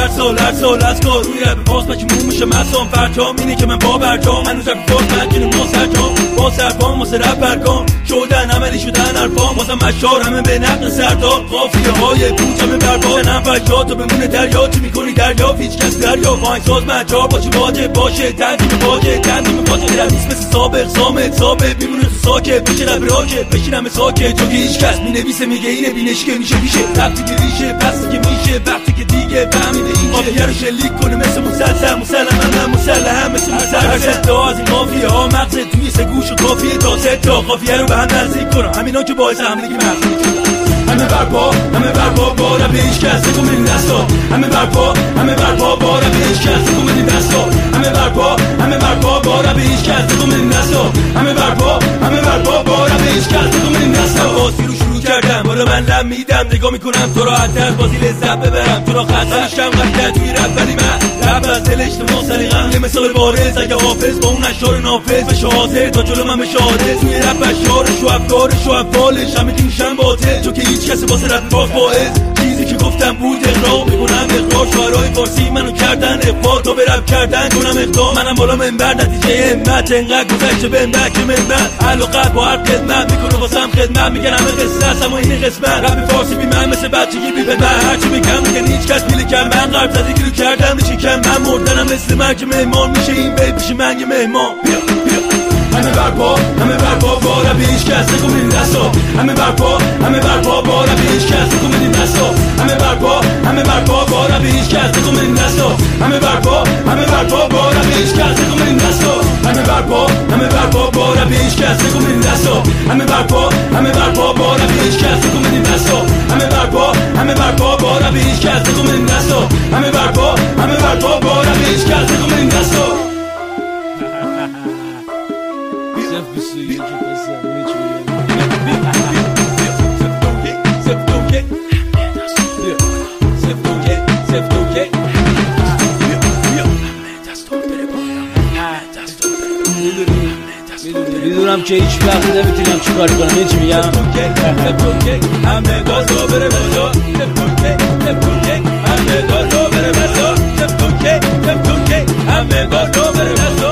هر سال از کار روی رب باز پکیمون میشه مصام فرجام اینه که من با برجام هنوز رب فرد مکنیم ما سرجام با سرپام واسه رب برگام شدن عملی شدن ارپام واسه مشار همه به نقل سردار قافیه های پوچ همه بربار نم فجاد و بمونه دریا چی میکنی دریا هیچ کس دریا وای ساز مجار باشه واجب باشه تنظیم واجب تنظیم واجب رمیس مثل سابق سامت ثابت میمونه تو ساکت پیش رب راکت بشینم ساکت تو که هیچ کس مینویسه میگه اینه بینش که میشه وقتی که ریشه پس که میشه وقتی که دیگه فهمیده این آبیه رو شلیک کنه مثل مسلسل مسلم مسلم مثل مسلسل تا از این مافیه ها مغز توی سه گوش و کافیه تا سه تا قافیه رو به هم نزدیک کنم همینا که باعث حملگی مغزی همه برپا باره به هیچ کس نکن بدین دستا همه برپا باره به هیچ کس نکن بدین دستا همه برپا باره به هیچ کس نکن بدین دستا همه برپا باره به هیچ کس نکن بدین دستا بازی رو شروع کردم بالا من لم میدم نگاه میکنم تو راحت‌تر بازی لذت ببرم تو را خسته میشم وقتی توی رب ولی من رب از دل اجتماع سلیقه‌ام یه مثال بارز اگه حافظ با اون اشعار نافذ بشه حاضر تا جلو من بشه حادث توی رب اشعارش و افکارش و افعالش همه که میشن باطل چون که هیچ کسی واسه رب باعث چیزی که گفتم بود اقرار میکنم اقرار شعرهای فارسی منو کردن افاد تا به رب کردن کنم اقدام منم بالا منبر نتیجه همت انقدر گذشته بهم که منبر علاقه با هر خدمت میکنه واسم خدمت میگن همه قصه است اما این قسمت رب فارسی بی من مثل بچگی بی پدر هرچی میگم میگن هیچ کس پیله کم من قرب زدگی رو کردم میشه کم من مردنم مثل مرگ مهمان میشه این بیت میشه من یه مهمان همه برپا باره به هیچ کس نکن بدین دستا همه برپا باره به هیچ کس نکن بدین دستا همه برپا باره به هیچ کس نکن بدین دستا همه برپا باره به هیچ کس نکن بدین دستا همه برپا باره به هیچ کس نکن بدین دستا همه برپا باره به هیچ کس نکن بدین دستا همه برپا باره به هیچ کس نکن بدین دستا همه برپا باره به هیچ کس نکن بدین دستا میدونم که هیچ وقت نمیتونم چی کاری کنم چی میگم همه گازا بره بالا همه گازا بره بالا همه گازا بره بالا